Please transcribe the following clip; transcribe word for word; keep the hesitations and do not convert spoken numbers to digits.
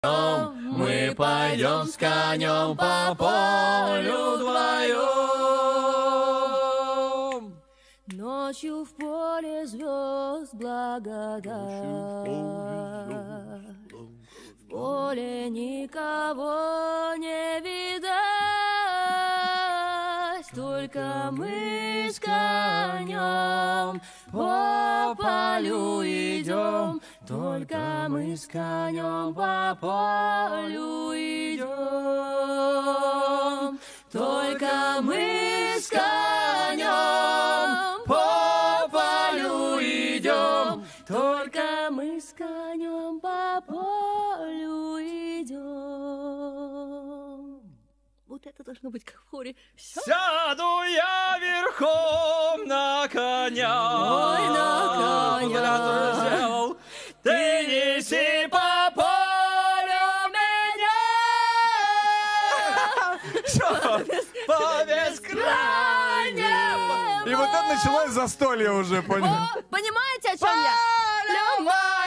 Мы пойдем с конем по полю вдвоем. Ночью в поле звезд благодать, в поле никого не видать, только мы с конем по полю идем, только мы с конем по полю идем, только мы с конем по полю идем, только мы с конем по полю идем. Вот это должно быть как в хоре. Сяду я верхом на коня. Ой, на коня. Ты неси по полю меня. Что? По бескрайнему. И вот это началось застолье уже, понял? О, понимаете, о чем я? Полю